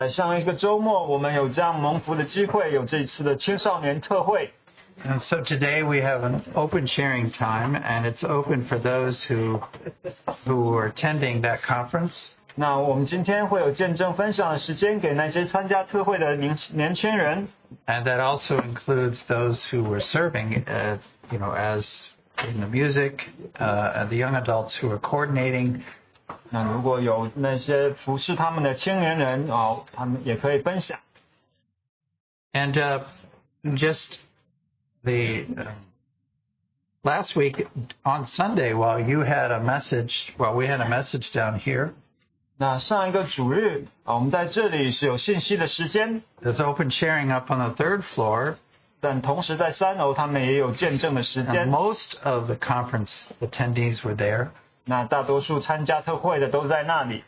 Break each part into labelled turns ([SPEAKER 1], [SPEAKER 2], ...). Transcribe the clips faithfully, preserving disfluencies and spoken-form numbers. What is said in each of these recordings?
[SPEAKER 1] 在上一个周末，我们有这样蒙福的机会，有这一次的青少年特会。
[SPEAKER 2] And so today we have an open sharing time, and it's open for those who who are attending that conference.
[SPEAKER 1] 那我们今天会有见证分享的时间，给那些参加特会的年年轻人。
[SPEAKER 2] And that also includes those who were serving, uh, you know, as in the music, uh, and the young adults who are coordinating.
[SPEAKER 1] 那如果有那些服侍他们的青年人哦，他们也可以分享。
[SPEAKER 2] And uh, just the uh, last week on Sunday, while you had a message, while we had a message down here.
[SPEAKER 1] 那上一个主日啊，我们在这里是有信息的时间。
[SPEAKER 2] There's open sharing up on the third floor.
[SPEAKER 1] 但同时在三楼，他们也有见证的时间。
[SPEAKER 2] And most of the conference attendees were there.
[SPEAKER 1] 那大多数参加特会的都在那里。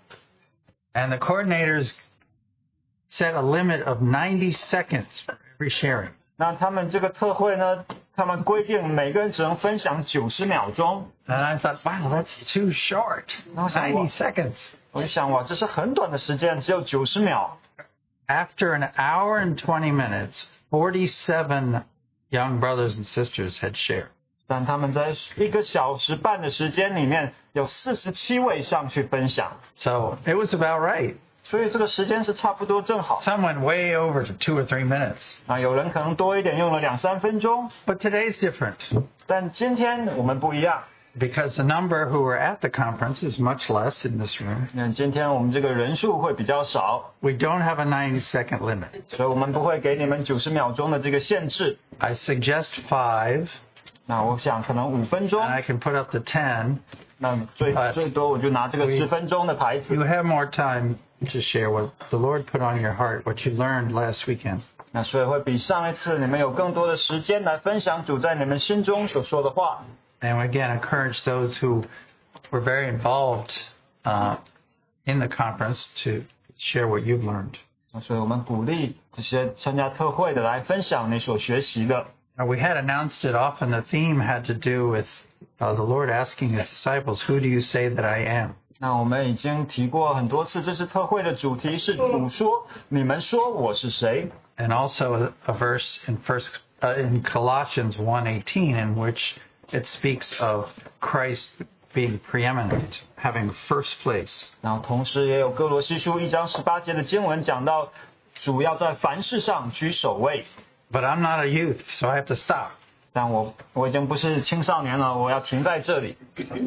[SPEAKER 2] And the coordinators set a limit of ninety seconds for every sharing.
[SPEAKER 1] 那他们这个特会呢，他们规定每个人只能分享九十秒钟。
[SPEAKER 2] And I thought, wow, that's too short. ninety seconds.
[SPEAKER 1] 我就想，哇，这是很短的时间，只有九十秒。
[SPEAKER 2] After an hour and twenty minutes, forty-seven young brothers and sisters had shared.
[SPEAKER 1] 但他们在一个小时半的时间里面，有四十七位上去分享。
[SPEAKER 2] So it was about right.
[SPEAKER 1] 所以这个时间是差不多正好。
[SPEAKER 2] Some went way over to two or three minutes.
[SPEAKER 1] 啊，有人可能多一点，用了两三分钟。
[SPEAKER 2] But today's different.
[SPEAKER 1] 但今天我们不一样。
[SPEAKER 2] Because the number who were at the conference is much less in this room.
[SPEAKER 1] 那今天我们这个人数会比较少。
[SPEAKER 2] We don't have a ninety second limit.
[SPEAKER 1] 所以我们不会给你们九十秒钟的这个限制。
[SPEAKER 2] I suggest five.
[SPEAKER 1] 那我想可能五分钟。
[SPEAKER 2] And I can put up to ten.
[SPEAKER 1] 那最最多我就拿这个十分钟的牌子。
[SPEAKER 2] You have more time to share what the Lord put on your heart, what you learned last weekend.
[SPEAKER 1] 那所以会比上一次你们有更多的时间来分享主在你们心中所说的话。
[SPEAKER 2] And again, encourage those who were very involved uh, in the conference to share what you've learned.
[SPEAKER 1] 所以我们鼓励这些参加特会的来分享你所学习的。
[SPEAKER 2] Now, we had announced it often. The theme had to do with uh, the Lord asking His disciples, "Who do you say that I am?"
[SPEAKER 1] 那我们已经提过很多次，这次特会的主题是主说，你们说我是谁。
[SPEAKER 2] And also a, a verse in first uh, in Colossians one eighteen in which it speaks of Christ being preeminent, having first place.
[SPEAKER 1] 然后同时也有哥罗西书一章十八节的经文讲到，主要在凡事上居首位。
[SPEAKER 2] But I'm not a youth, so I have to stop.
[SPEAKER 1] 但我我已经不是青少年了，我要停在这里。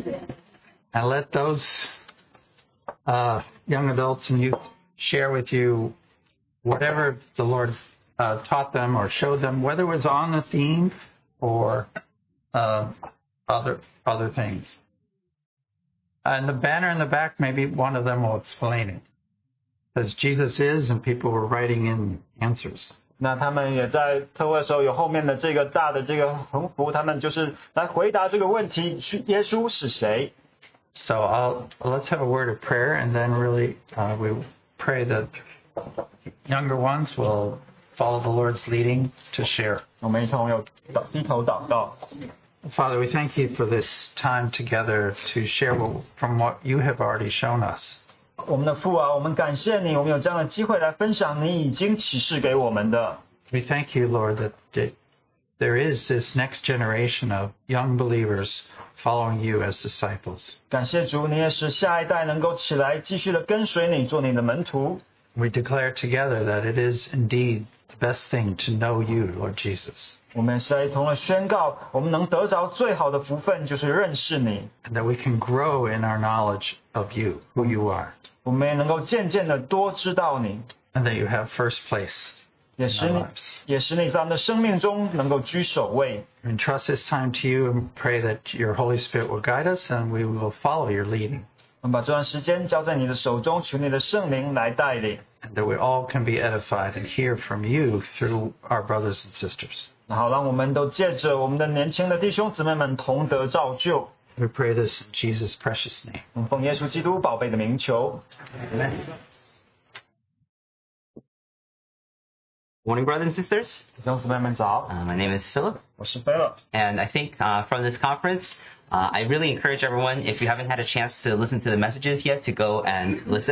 [SPEAKER 2] And let those uh, young adults and youth share with you whatever the Lord uh, taught them or showed them, whether it was on the theme or uh, other other things. And the banner in the back, maybe one of them will explain it. As Jesus is, and people were writing in answers.
[SPEAKER 1] 那他们也在特会的时候有后面的这个大的这个横幅，他们就是来回答这个问题：耶稣是谁？
[SPEAKER 2] So I'll, let's have a word of prayer, and then really uh, we pray that younger ones will follow the Lord's leading to share.
[SPEAKER 1] 我们一同有低头祷告。
[SPEAKER 2] Father, we thank you for this time together to share what, from what you have already shown us.
[SPEAKER 1] 我们的父啊，我们感谢你，我们有这样的机会来分享你已经启示给我们的。
[SPEAKER 2] We thank you, Lord, that, that there is this next generation of young believers following you as disciples.
[SPEAKER 1] 感谢主，你也使下一代能够起来，继续的跟随你，做你的门徒。
[SPEAKER 2] We declare together that it is indeed the best thing to know you, Lord Jesus.
[SPEAKER 1] 我们是一同的宣告，我们能得着最好的福分就是认识你。
[SPEAKER 2] And that we can grow in our knowledge of you, who you are.
[SPEAKER 1] 我们也能够渐渐的多知道你。
[SPEAKER 2] And that you have first place.
[SPEAKER 1] 也使你，也使你在我们的生命中能够居首位。
[SPEAKER 2] We entrust this time to you and pray that your Holy Spirit will guide us and we will follow your leading.
[SPEAKER 1] 我们把这段时间交在你的手中，求你的圣灵来带领。
[SPEAKER 2] And that we all can be edified and hear from you through our brothers and sisters.
[SPEAKER 1] 然后让我们都借着我们的年轻的弟兄姊妹们同得造就。
[SPEAKER 2] We pray this in Jesus' precious name.
[SPEAKER 1] 我们奉耶稣基督宝贝的名求。
[SPEAKER 2] Amen.
[SPEAKER 3] Morning, brothers and sisters.
[SPEAKER 1] 弟兄姊妹们早，
[SPEAKER 3] Uh, my name is Philip,
[SPEAKER 1] 我是 Philip。
[SPEAKER 3] and I think uh, from this conference, uh, I really encourage everyone, if you haven't had a chance to listen to the messages yet, to go and listen.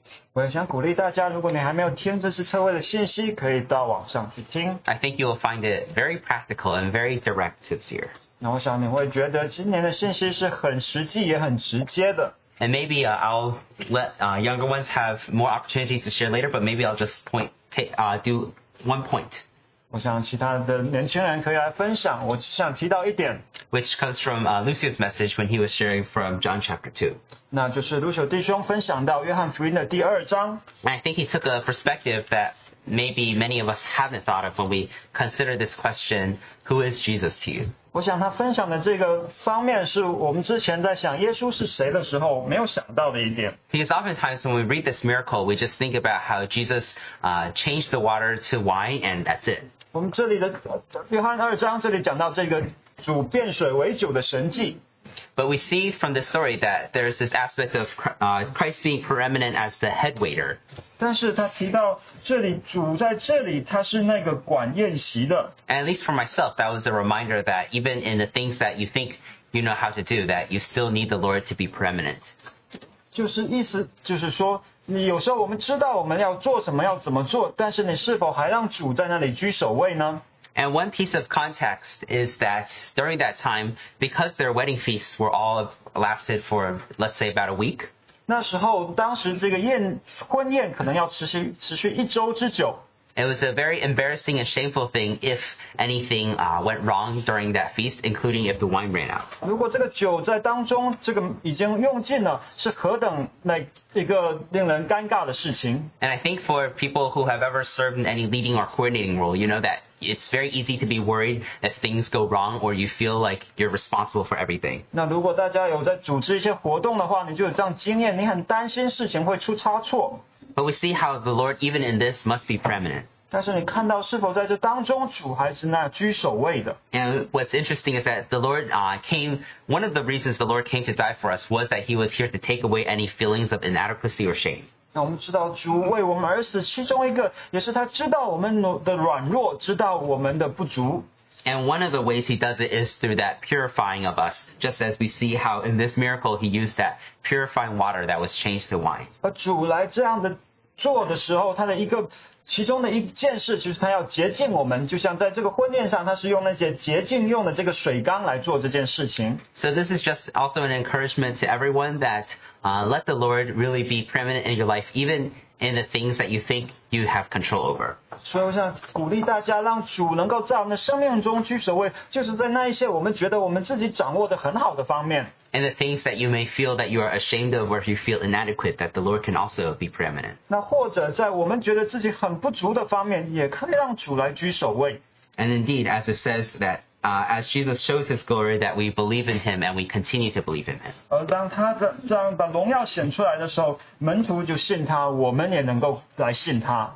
[SPEAKER 1] 我也想鼓励大家，如果你还没有听这次测绘的信息，可以到网上去听。
[SPEAKER 3] I think you will find it very practical and very direct this year.
[SPEAKER 1] 那我想你会觉得今年的信息是很实际也很直接的。
[SPEAKER 3] And maybe uh, I'll let uh, younger ones have more opportunities to share later, but maybe I'll just point, ta- uh, do one point,
[SPEAKER 1] 我想其他的年轻人可以来分享，我只想提到一点，
[SPEAKER 3] which comes from uh, Lucio's message when he was sharing from John chapter two.
[SPEAKER 1] 那就是卢修弟兄分享到约翰福音的第二章。
[SPEAKER 3] And I think he took a perspective that maybe many of us haven't thought of when we consider this question, who is Jesus to you?
[SPEAKER 1] 我想他分享的这个方面是我们之前在想耶稣是谁的时候没有想到的一点。
[SPEAKER 3] Because oftentimes when we read this miracle, we just think about how Jesus uh, changed the water to wine and that's it.
[SPEAKER 1] 我们这里的约翰二章这里讲到这个主变水为酒的神迹。
[SPEAKER 3] But we see from this story that there's this aspect of uh, Christ being preeminent as the head waiter.
[SPEAKER 1] 但是他提到这里主在这里他是那个管宴席的。
[SPEAKER 3] And at least for myself, that was a reminder that even in the things that you think you know how to do, that you still need the Lord to be preeminent.
[SPEAKER 1] 就是意思就是说，你有时候我们知道我们要做什么要怎么做，但是你是否还让主在那里居首位呢？
[SPEAKER 3] And one piece of context is that during that time, because their wedding feasts were all lasted for, let's say, about a week,
[SPEAKER 1] 那时候当时这个宴婚宴可能要持续持续一周之久。
[SPEAKER 3] it was a very embarrassing and shameful thing if anything uh, went wrong during that feast, including if the wine ran out.
[SPEAKER 1] 如果这个酒在当中这个已经用尽了，是何等那一个令人尴尬的事情。
[SPEAKER 3] And I think for people who have ever served in any leading or coordinating role, you know that it's very easy to be worried if things go wrong or you feel like you're responsible for everything.
[SPEAKER 1] 那如果大家有在组织一些活动的话，你就有这样经验，你很担心事情会出差错。
[SPEAKER 3] But we see how the Lord, even in this, must be preeminent.
[SPEAKER 1] 但是你看到是否在这当中，主还是那居首位的？
[SPEAKER 3] And what's interesting is that the Lord uh, came, one of the reasons the Lord came to die for us was that he was here to take away any feelings of inadequacy or shame.
[SPEAKER 1] 那我们知道主为我们而死，其中一个也是他知道我们的软弱，知道我们的不足。
[SPEAKER 3] And one of the ways he does it is through that purifying of us, just as we see how in this miracle he used that purifying water that was changed to wine.
[SPEAKER 1] 而主来这样的做的时候，他的一个其中的一件事就是他要洁净我们，就像在这个婚宴上，他是用那些洁净用的这个水缸来做这件事情。
[SPEAKER 3] So this is just also an encouragement to everyone that uh, let the Lord really be preeminent in your life, even in the things that you think you have control over.
[SPEAKER 1] 所以我想鼓励大家，让主能够在我们的生命中居首位，就是在那一些我们觉得我们自己掌握的很好的方面。
[SPEAKER 3] And the things that you may feel that you are ashamed of or if you feel inadequate, that the Lord can also be preeminent.
[SPEAKER 1] 那或者在我们觉得自己很不足的方面，也可以让主来居首位。
[SPEAKER 3] And indeed, as it says that uh, as Jesus shows his glory, that we believe in him and we continue to believe in him.
[SPEAKER 1] 而当他的这样把荣耀显出来的时候，门徒就信他，我们也能够来信他。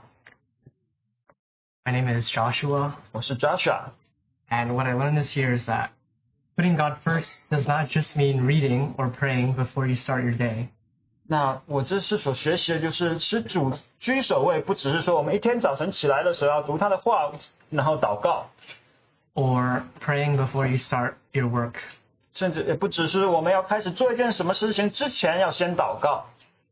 [SPEAKER 4] My name is Joshua,
[SPEAKER 1] 我是 Joshua，
[SPEAKER 4] and what I learned this year is that putting God first does not just mean reading or praying before you start your day.
[SPEAKER 1] 那我这次所学习的就是使主居首位，不只是说我们一天早晨起来的时候要读他的话，然后祷告，
[SPEAKER 4] Or praying before you start your work.
[SPEAKER 1] 甚至也不只是我们要开始做一件什么事情之前要先祷告。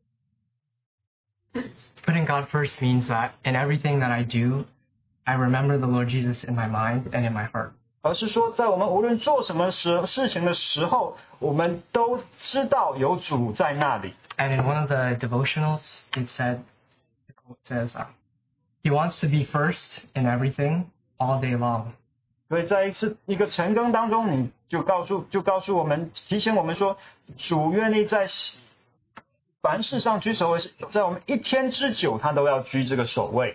[SPEAKER 4] Putting God first means that in everything that I do, I remember the Lord Jesus in my mind and in my heart.
[SPEAKER 1] 而是说，在我们无论做什么时事情的时候，我们都知道有主在那里。
[SPEAKER 4] And in one of the devotionals, it said, the quote says, uh, He wants to be first in everything all day long.
[SPEAKER 1] 所以在一次一个晨更当中，你就告诉就告诉我们，提醒我们说，主愿意在凡事上居首位，在我们一天之久，他都要居这个首位。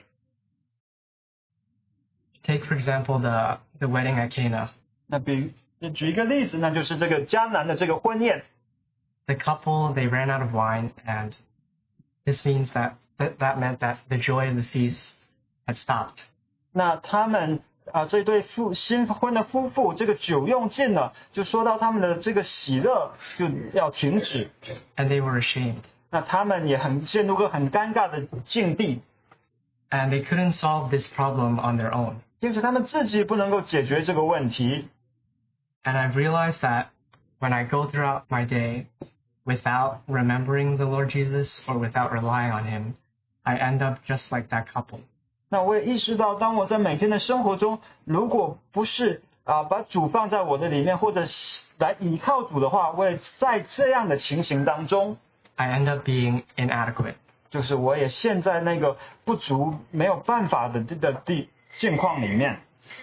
[SPEAKER 4] Take, for example, the, the wedding at Cana.
[SPEAKER 1] 那比举一个例子，那就是这个迦南的这个婚宴。
[SPEAKER 4] The couple, they ran out of wine, and this means that that, that meant that the joy of the feast had stopped.
[SPEAKER 1] 那他们啊，这对夫新婚的夫妇，这个酒用尽了，就说到他们的这个喜乐就要停止。
[SPEAKER 4] And they were ashamed.
[SPEAKER 1] 那他们也很陷入个很尴尬的境地，
[SPEAKER 4] And they couldn't solve this problem on their own.
[SPEAKER 1] 因此他们自己不能够解决这个问题。
[SPEAKER 4] And I've realized that when I go throughout my day, without remembering the Lord Jesus or without relying on him, I end up just like that couple.
[SPEAKER 1] 那我也意识到，当我在每天的生活中，如果不是啊把主放在我的里面，或者来依靠主的话，我也在这样的情形当中，
[SPEAKER 4] I end up being inadequate.
[SPEAKER 1] 就是我也陷在那个不足、没有办法的的地境况里面。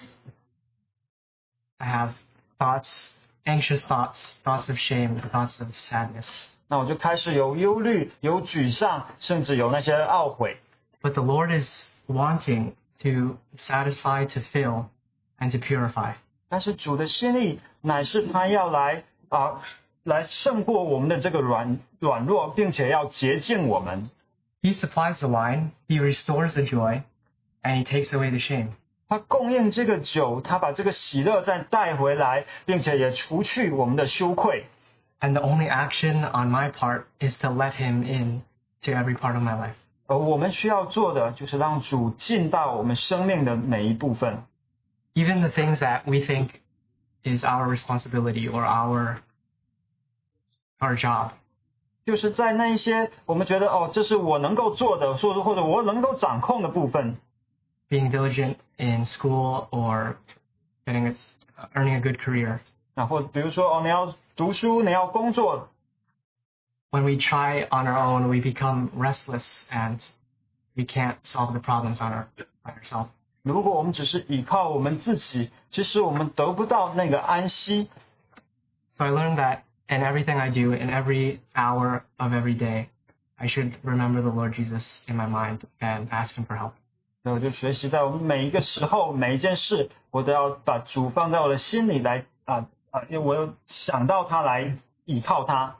[SPEAKER 4] I have thoughts, anxious thoughts, thoughts of shame, thoughts of sadness.
[SPEAKER 1] 那我就开始有忧虑、有沮丧，甚至有那些懊悔。
[SPEAKER 4] But the Lord is wanting to satisfy, to fill, and to purify.
[SPEAKER 1] 但是主的心意乃是他要来啊，来胜过我们的这个软软弱，并且要洁净我们。
[SPEAKER 4] He supplies the wine, he restores the joy, and he takes away the shame.
[SPEAKER 1] 他供应这个酒，他把这个喜乐再带回来，并且也除去我们的羞愧。
[SPEAKER 4] And the only action on my part is to let him in to every part of my life.
[SPEAKER 1] 而我们需要做的，就是让主进到我们生命的每一部分。
[SPEAKER 4] Even the things that we think is our responsibility or our, our job.
[SPEAKER 1] 就是在那一些我们觉得哦，这是我能够做的，或者或者我能够掌控的部分。
[SPEAKER 4] Being diligent in school or getting a, earning a good career.
[SPEAKER 1] 然后比如说哦，你要读书，你要工作。
[SPEAKER 4] When we try on our own, we become restless and we can't solve the problems on our by ourselves.
[SPEAKER 1] 如果我们只是依靠我们自己，其实我们得不到那个安息。
[SPEAKER 4] So I learned that in everything I do, in every hour of every day, I should remember the Lord Jesus in my mind and ask him for help.
[SPEAKER 1] 所以我就学习在我们每一个时候、每一件事，我都要把主放在我的心里来啊啊，因为我有想到他来依靠他。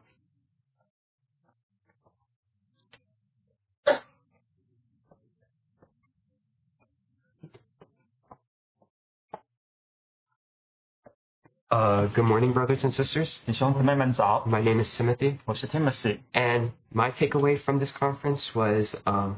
[SPEAKER 5] Uh, good morning, brothers and sisters.
[SPEAKER 1] 弟兄姊妹们早，
[SPEAKER 5] My name is Timothy,
[SPEAKER 1] 我是 Timothy。
[SPEAKER 5] and my takeaway from this conference was um,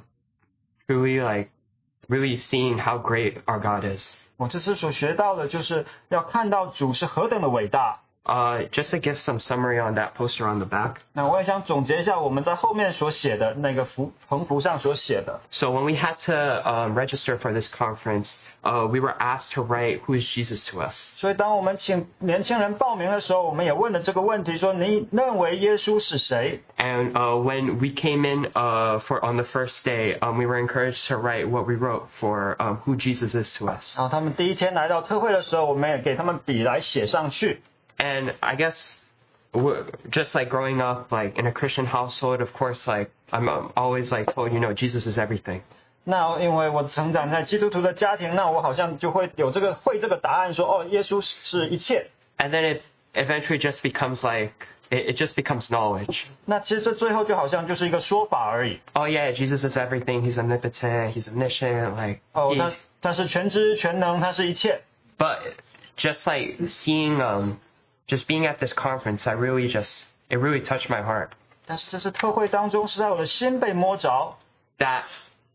[SPEAKER 5] truly like really seeing how great our God is.
[SPEAKER 1] 我这次所学到的就是要看到主是何等的伟大。
[SPEAKER 5] Uh, just to give some summary on that poster on the back.
[SPEAKER 1] 那我也想总结一下我们在后面所写的那个符横幅上所写的。
[SPEAKER 5] So when we had to um, register for this conference, uh, we were asked to write who is Jesus to us.
[SPEAKER 1] 所以当我们请年轻人报名的时候，我们也问了这个问题：说你认为耶稣是谁？
[SPEAKER 5] And uh, when we came in uh, for on the first day, um, we were encouraged to write what we wrote for um, who Jesus is to us.
[SPEAKER 1] 然后他们第一天来到特会的时候，我们也给他们笔来写上去。
[SPEAKER 5] And I guess we're- just like growing up like in a Christian household, of course, like I'm um, always like told, you know, Jesus is everything.
[SPEAKER 1] 那因为我成长在基督徒的家庭，那我好像就会有这个会这个答案说，哦，耶稣是一切。
[SPEAKER 5] And then it eventually just becomes like, it, it just becomes knowledge.
[SPEAKER 1] 那其实这最后就好像就是一个说法而已。
[SPEAKER 5] Oh yeah, Jesus is everything. He's omnipotent. He's omniscient. Like,
[SPEAKER 1] 哦，
[SPEAKER 5] he-
[SPEAKER 1] 他他是全知全能，他是一切。
[SPEAKER 5] but just like seeing, um, just being at this conference, I really just, it really touched my heart
[SPEAKER 1] 但是这次特会当中，是在我的心被摸着。
[SPEAKER 5] that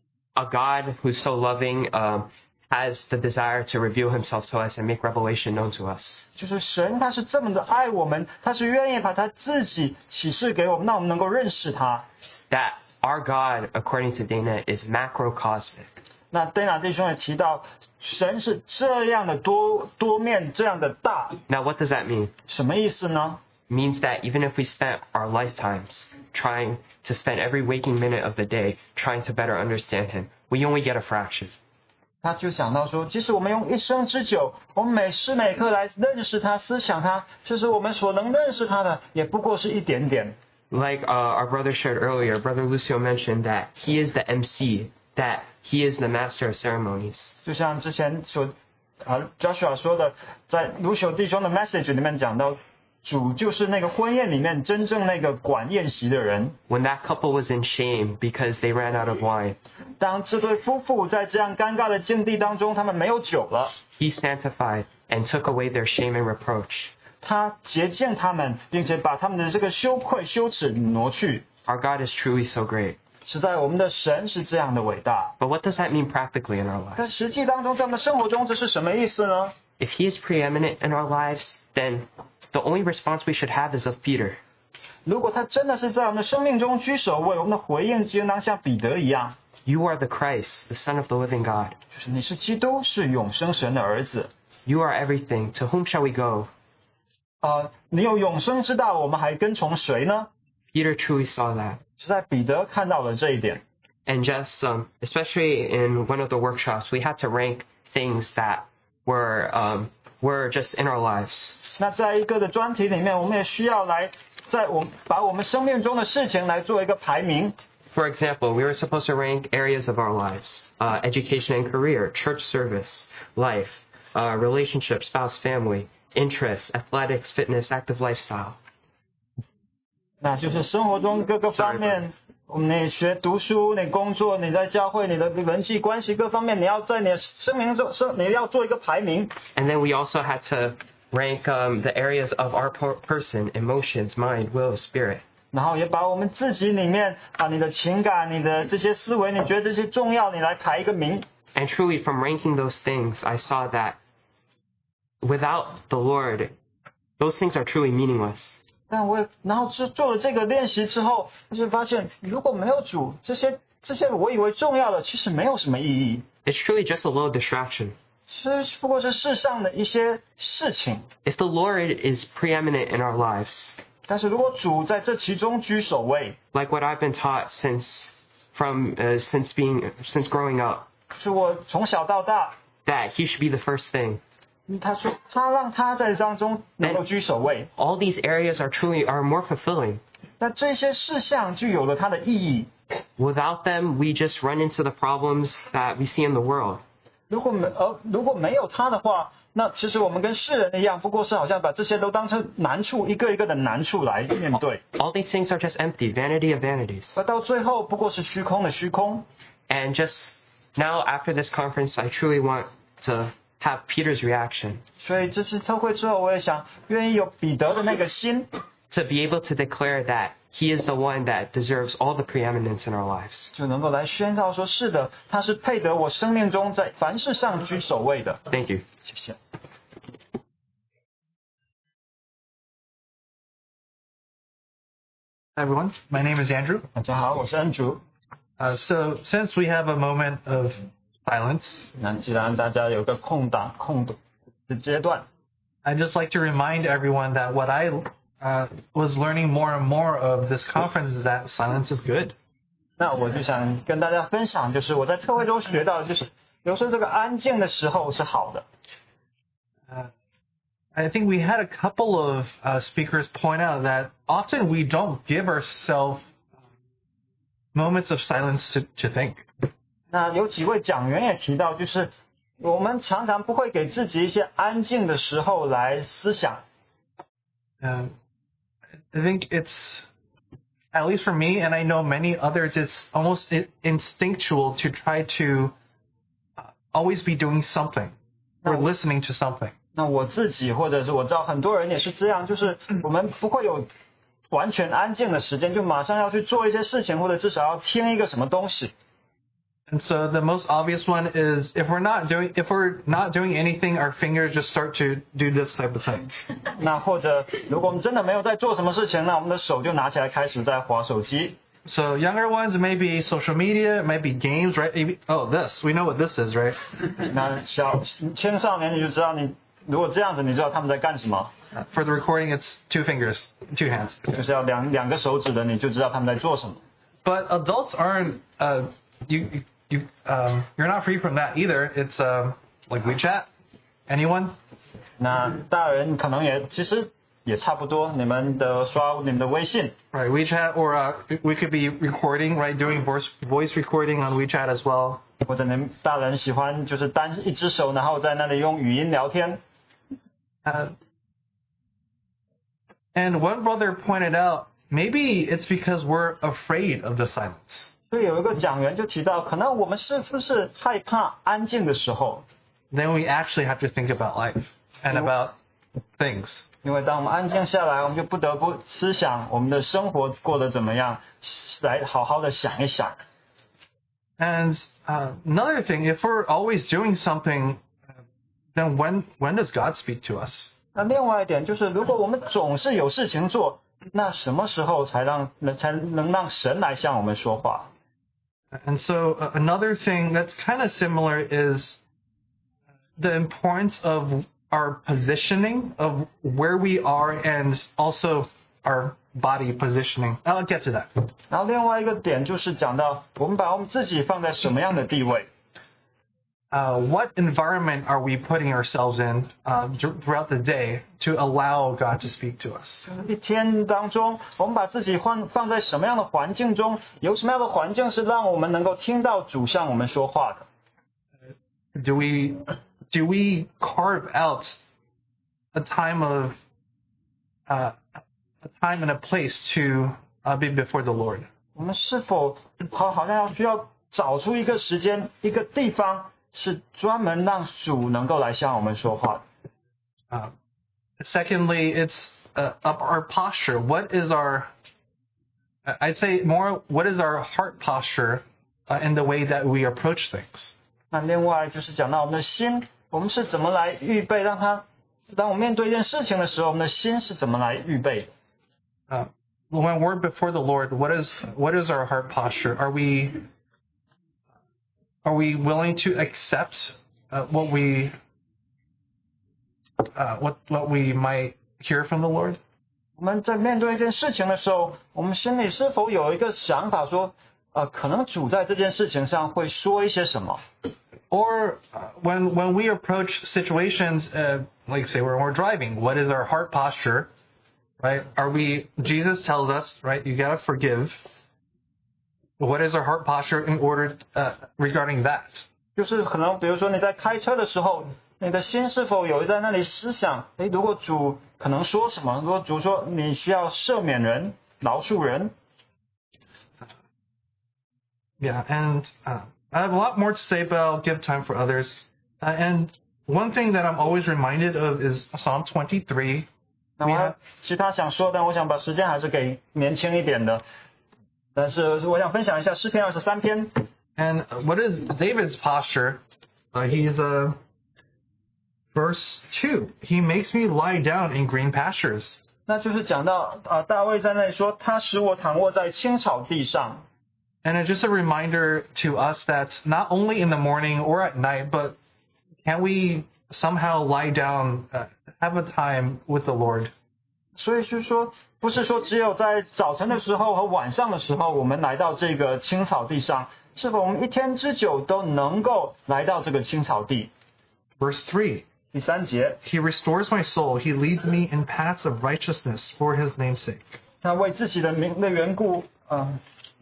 [SPEAKER 5] a God who's so loving, um, has the desire to reveal himself to us and make revelation known to us.
[SPEAKER 1] 就是神他是这么的爱我们，他是愿意把他自己启示给我们，让我们能够认识他。
[SPEAKER 5] That our God, according to Dana, is macrocosmic.
[SPEAKER 1] 那戴拿弟兄也提到，神是这样的多多面，这样的大，
[SPEAKER 5] Now, what does that mean?
[SPEAKER 1] 什么意思呢？
[SPEAKER 5] Means that even if we spent our lifetimes trying to spend every waking minute of the day trying to better understand him, we only get a fraction.
[SPEAKER 1] 他就想到说，即使我们用一生之久，我们每时每刻来认识他、思想他，其实我们所能认识他的，也不过是一点点。
[SPEAKER 5] Like uh, our brother shared earlier, Brother Lucio mentioned that he is the M C, that he is the master of ceremonies.
[SPEAKER 1] 就像之前所呃 Joshua 说的，在卢修弟兄的 message 里面讲到，主就是那个婚宴里面真正那个管宴席的人。
[SPEAKER 5] When that couple was in shame because they ran out of wine,
[SPEAKER 1] 当这对夫妇在这样尴尬的境地当中，他们没有酒了，
[SPEAKER 5] he sanctified and took away their shame and reproach.
[SPEAKER 1] 他洁净他们，并且把他们的这个羞愧、羞耻挪去。
[SPEAKER 5] Our God is truly so great.
[SPEAKER 1] 实在我们的神是这样的伟大。
[SPEAKER 5] But what does that mean practically in our lives?
[SPEAKER 1] 但实际当中，在我们的生活中，这是什么意思呢？
[SPEAKER 5] If he is preeminent in our lives, then the only response we should have is of Peter.
[SPEAKER 1] 如果他真的是在我们的生命中居首位，我们的回应就应当像彼得一样，
[SPEAKER 5] You are the Christ, the Son of the living God.
[SPEAKER 1] 就是你是基督，是永生神的儿子。
[SPEAKER 5] You are everything. To whom shall we go?
[SPEAKER 1] 呃，你有永生之道，我们还跟从谁呢？
[SPEAKER 5] Peter truly saw that.
[SPEAKER 1] 是在彼得看到了这一点。
[SPEAKER 5] And just, um, especially in one of the workshops, we had to rank things that were, um, were just in our lives.
[SPEAKER 1] 那在一个的专题里面，我们也需要来在我们把我们生命中的事情来做一个排名。
[SPEAKER 5] For example, we were supposed to rank areas of our lives, uh, education and career, church service, life, uh, relationship, spouse, family, interests, athletics, fitness, active lifestyle.
[SPEAKER 1] 那就是生活中各个方面，我们你学读书，你工作，你在教会，你的人际关系各方面，你要在你的生命中，生你要做一个排名。
[SPEAKER 5] And then we also had to rank um, the areas of our per- person, emotions, mind, will, spirit.
[SPEAKER 1] 然后也把我们自己里面啊，你的情感、你的这些思维，你觉得这些重要，你来排一个名。
[SPEAKER 5] And truly, from ranking those things, I saw that without the Lord, those things are truly meaningless.
[SPEAKER 1] 但我也然后做做了这个练习之后，就是发现如果没有主，这些这些我以为重要的，其实没有什么意义，
[SPEAKER 5] It's truly just a little distraction.
[SPEAKER 1] 是不过是世上的一些事情。
[SPEAKER 5] If the Lord is preeminent in our lives,
[SPEAKER 1] 但是如果主在这其中居首位，
[SPEAKER 5] like what I've been taught since from uh, since being since growing up,
[SPEAKER 1] 是我从小到大，
[SPEAKER 5] that He should be the first thing.
[SPEAKER 1] 他说他让他在当中能够居首位，
[SPEAKER 5] All these areas are truly are more fulfilling.
[SPEAKER 1] 那这些事项就有了它的意义。
[SPEAKER 5] Without them, we just run into the problems that we see in the world.
[SPEAKER 1] 如果没呃如果没有他的话，那其实我们跟世人一样，不过是好像把这些都当成难处，一个一个的难处来面对，
[SPEAKER 5] All these things are just empty, vanity of vanities.
[SPEAKER 1] 而到最后不过是虚空的虚空。
[SPEAKER 5] And just now, after this conference, I truly want to have Peter's reaction,
[SPEAKER 1] 所以这次特会之后，我也想愿意有彼得的那个心，
[SPEAKER 5] to be able to declare that He is the one that deserves all the preeminence in our lives.
[SPEAKER 1] 就能够来宣告说：是的，他是配得我生命中在凡事上居首位的。
[SPEAKER 5] Thank you.
[SPEAKER 1] 谢谢。
[SPEAKER 6] Hi everyone, my name is Andrew.
[SPEAKER 1] 大家好，我是恩竹。
[SPEAKER 6] Uh, so since we have a moment of silence,
[SPEAKER 1] 那既然大家有个空档空的阶段，
[SPEAKER 6] I'd just like to remind everyone that what I uh, was learning more and more of this conference is that silence is good.
[SPEAKER 1] 那我就想跟大家分享，就是我在特会中学到的，就是有时候这个安静的时候是好的。
[SPEAKER 6] Uh, I think we had a couple of uh, speakers point out that often we don't give ourselves moments of silence to, to think.
[SPEAKER 1] 那有几位讲员也提到，就是我们常常不会给自己一些安静的时候来思想。
[SPEAKER 6] Uh, I think it's, at least for me, and I know many others, it's almost i- instinctual to try to uh, always be doing something or
[SPEAKER 1] No.
[SPEAKER 6] listening to something.
[SPEAKER 1] 那我自己或者是我知道很多人也是这样，就是我们不会有完全安静的时间，就马上要去做一些事情，或者至少要听一个什么东西。
[SPEAKER 6] And so the most obvious one is if we're not doing if we're not doing anything, our fingers just start to do this type of thing.
[SPEAKER 1] 那或者如果我们真的没有在做什么事情，那我们的手就拿起来开始在滑手机。
[SPEAKER 6] So younger ones, maybe social media, maybe games, right? Maybe, oh, this. We know what this is, right?
[SPEAKER 1] 那小青少年你就知道你，如果这样子，你知道他们在干什么，
[SPEAKER 6] Uh, For the recording, it's two fingers, two hands.
[SPEAKER 1] 就是要两两个手指的，你就知道他们在做什么。
[SPEAKER 6] But adults aren't. Uh, you you, you um, you're not free from that either. It's um, like WeChat. Anyone?
[SPEAKER 1] 那大人可能也其实也差不多，你们的刷你们的微信，
[SPEAKER 6] Right, WeChat, or uh, we could be recording, right, doing voice voice recording on WeChat as well.
[SPEAKER 1] 或者你们大人喜欢就是单一只手，然后在那里用语音聊天。
[SPEAKER 6] Uh, and one brother pointed out, maybe it's because we're afraid of the silence.
[SPEAKER 1] 所以有一个讲员就提到，可能我们是不是害怕安静的时候？
[SPEAKER 6] Then we actually have to think about life and about things.
[SPEAKER 1] 因为当我们安静下来，我们就不得不思想我们的生活过得怎么样，来好好的想一想。
[SPEAKER 6] And uh, another thing, if we're always doing something, uh, then when when does God speak to us?
[SPEAKER 1] 那另外一点就是，如果我们总是有事情做， 那什么时候才让能才能让神来向我们说话？
[SPEAKER 6] And so uh, another thing that's kind of similar is the importance of our positioning, of where we are, and also our body positioning. I'll get to that.
[SPEAKER 1] 然后另外一个点就是讲到我们把我们自己放在什么样的地位。
[SPEAKER 6] Uh, what environment are we putting ourselves in uh, throughout the day to allow God to speak to us?
[SPEAKER 1] 一天当中，我们把自己放放在什么样的环境中？有什么样的环境是让我们能够听到主向我们说话的？
[SPEAKER 6] Do we do we carve out a time of uh, a time and a place to uh, be before the Lord?
[SPEAKER 1] 我们是否好好像要需要找出一个时间、一个地方，是专门让主能够来向我们说话的？
[SPEAKER 6] Uh, secondly, it's uh, up our posture. What is our, I'd say more, what is our heart posture uh, in the way that we approach things?
[SPEAKER 1] 那另外就是讲到我们的心，我们是怎么来预备，让他当我们面对一件事情的时候，我们的心是怎么来预备的？
[SPEAKER 6] Uh, when we're before the Lord, what is what is our heart posture? Are we are we willing to accept uh, what we uh, what what we might hear from the Lord?
[SPEAKER 1] 我们在面对一件事情的时候，我们心里是否有一个想法说，呃，可能主在这件事情上会说一些什么？
[SPEAKER 6] Or uh, when when we approach situations, uh, like say when we're driving, what is our heart posture? Right? Are we? Jesus tells us, right? You gotta forgive. What is our heart posture in order uh, regarding that?
[SPEAKER 1] 就是可能，比如说你在开车的时候，你的心是否有在那里思想？诶，如果主可能说什么？如果主说你需要赦免人、饶恕人，
[SPEAKER 6] Yeah, and uh, I have a lot more to say, but I'll give time for others. Uh, and one thing that I'm always reminded of is Psalm twenty-three.
[SPEAKER 1] 那我还有其他想说，但我想把时间还是给年轻一点的。但是我想分享一下诗篇二十三篇。
[SPEAKER 6] And what is David's posture? Uh, he's uh, verse two. He makes me lie down in green pastures.
[SPEAKER 1] 那就是讲到啊、呃，大卫在那里说，他使我躺卧在青草地上。
[SPEAKER 6] And it's just a reminder to us that not only in the morning or at night, but can we somehow lie down, uh, have a time with the Lord?
[SPEAKER 1] 所以是说，不是说只有在早晨的时候和晚上的时候，我们来到这个青草地上，是否我们一天之久都能够来到这个青草地？
[SPEAKER 6] Verse three.
[SPEAKER 1] 第三节，
[SPEAKER 6] He restores my soul. He leads me in paths of righteousness for his name's sake.
[SPEAKER 1] 他为自己的名的缘故，嗯、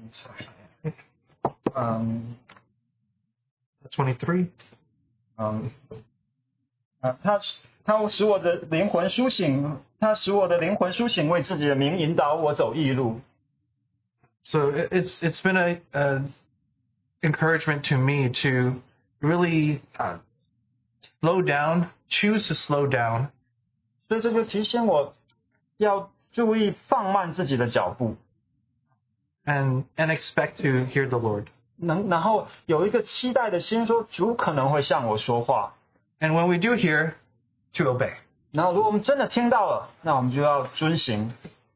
[SPEAKER 1] 嗯
[SPEAKER 6] twenty-three.
[SPEAKER 1] 嗯啊，他他使我的灵魂苏醒，他使我的灵魂苏醒，为自己的名引导我走义路。
[SPEAKER 6] So it- it's it's been a, a encouragement to me to really uh, slow down, choose to slow down,
[SPEAKER 1] 所以这就提醒我要注意放慢自己的脚步，
[SPEAKER 6] and and expect to hear the Lord.
[SPEAKER 1] 能然后有一个期待的心，说主可能会向我说话。
[SPEAKER 6] And when we do hear, to obey.
[SPEAKER 1] 然后如果我们真的听到了，那我们就要遵行。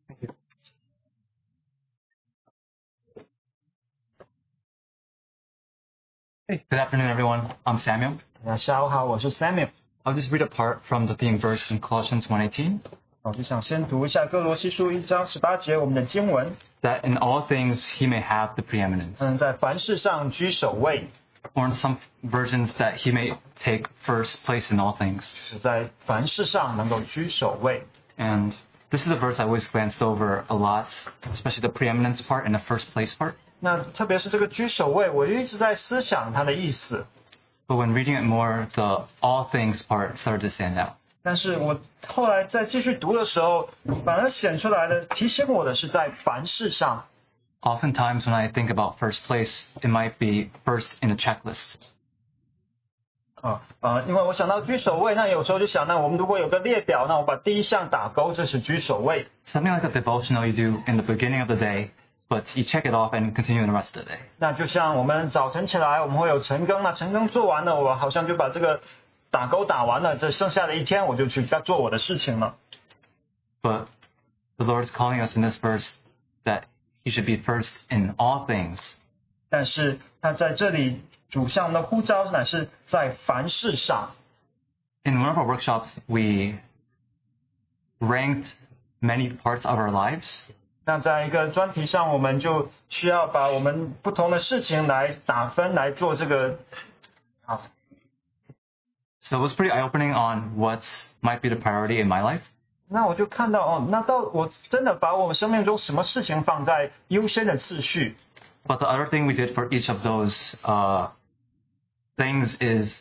[SPEAKER 7] Hey, good afternoon, everyone. I'm Samuel.
[SPEAKER 1] 那下午好，我是 Samuel。
[SPEAKER 7] I'll just read a part from the theme verse in Colossians one eighteen.
[SPEAKER 1] 我就想先读一下哥罗西书一章十八节我们的经文。
[SPEAKER 7] That in all things he may have the preeminence.
[SPEAKER 1] 嗯，在凡事上居首位，
[SPEAKER 7] Or in some versions that he may take first place in all things.
[SPEAKER 1] 是在凡事上能够居首位。
[SPEAKER 7] And this is a verse I always glanced over a lot, especially the preeminence part and the first place part.
[SPEAKER 1] 那特别是这个居首位，我一直在思想它的意思。
[SPEAKER 7] But when reading it more, the all things part started to stand out.
[SPEAKER 1] 但是我后来在继续读的时候，反而显出来的提醒我的是在凡事上。
[SPEAKER 7] Oftentimes when I think about first place, it might be first in a checklist.
[SPEAKER 1] 啊呃，因为我想到居首位，那有时候就想，那我们如果有个列表，那我把第一项打勾，这是居首位。
[SPEAKER 7] Something like a devotional you do in the beginning of the day, but you check it off and continue the rest of the day.
[SPEAKER 1] 那就像我们早晨起来，我们会有晨更，那晨更做完了，我好像就把这个打勾打完了，这剩下的一天我就去做我的事情了。
[SPEAKER 7] But the Lord is calling us in this verse that He should be first in all things.
[SPEAKER 1] 但是他在这里主向我们的呼召乃是在凡事上。
[SPEAKER 7] In one of our workshops, we ranked many parts of our lives.
[SPEAKER 1] 那在一个专题上，我们就需要把我们不同的事情来打分，来做这个。好。
[SPEAKER 7] So it was pretty eye-opening on what might be the priority in my life.
[SPEAKER 1] 那我就看到哦，那到我真的把我们生命中什么事情放在优先的次序。
[SPEAKER 7] But the other thing we did for each of those uh, things is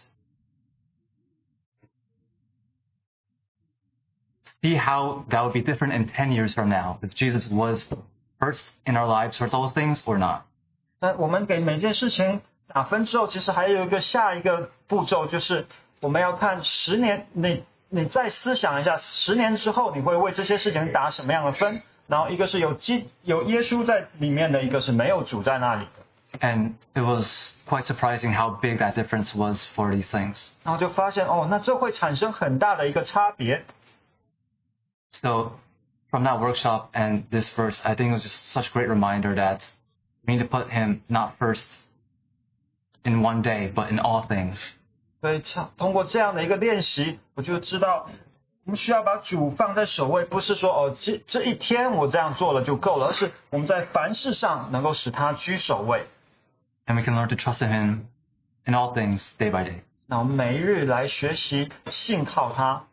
[SPEAKER 7] see how that would be different in ten years from now, if Jesus was first in our lives for those things or not.
[SPEAKER 1] 那我们给每件事情打分之后，其实还有一个下一个步骤，就是我们要看十年，你你再思想一下，十年之后你会为这些事情打什么样的分？然后一个是有基有耶稣在里面的，一个是没有主在那里的。
[SPEAKER 7] And it was quite surprising how big that difference was for these things.
[SPEAKER 1] 然后就发现哦，那这会产生很大的一个差别。
[SPEAKER 7] So from that workshop and this verse, I think it was just such a great reminder that we need to put Him not first in one day, but in all things.
[SPEAKER 1] 所以通过这样的一个练习，我就知道我们需要把主放在首位，不是说哦这这一天我这样做了就够了，而是我们在凡事上能够使他居首位。
[SPEAKER 7] And we can learn to trust in Him in all things, day by day.
[SPEAKER 1] 那我们每一日来学习信靠他。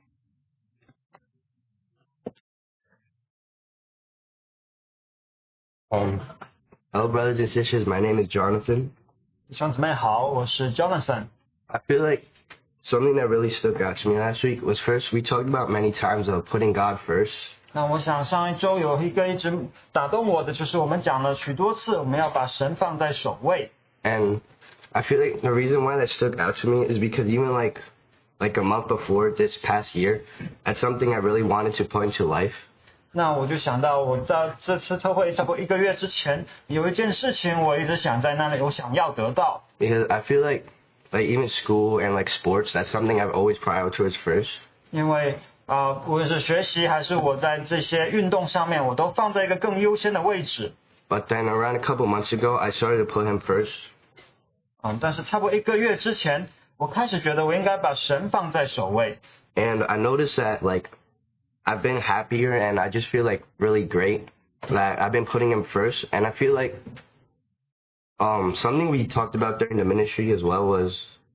[SPEAKER 8] Um, hello, brothers and sisters. My name is Jonathan.
[SPEAKER 1] 弟兄姊妹好，我是 Jonathan。
[SPEAKER 8] I feel like something that really stuck out to me last week was first we talked about many times of putting God first.
[SPEAKER 1] 那我想上一周有一个一直打动我的，就是我们讲了许多次，我们要把神放在首位。
[SPEAKER 8] And I feel like the reason why that stuck out to me is because even like like a month before this past year, that's something I really wanted to put into life.
[SPEAKER 1] 那我就想到，我在这次特会差不多一个月之前，有一件事情我一直想在那里，我想要得到。
[SPEAKER 8] Because I feel like like even school and like sports, that's something I've always prioritized first.
[SPEAKER 1] 因为啊、呃，无论是学习还是我在这些运动上面，我都放在一个更优先的位置。
[SPEAKER 8] But then around a couple months ago, I started to put Him first.
[SPEAKER 1] 嗯，但是差不多一个月之前，我开始觉得我应该把神放在首位。
[SPEAKER 8] And I noticed that like I've been happier and I just feel like really great that I've been putting Him first. And I feel like um something we talked about during the ministry as well was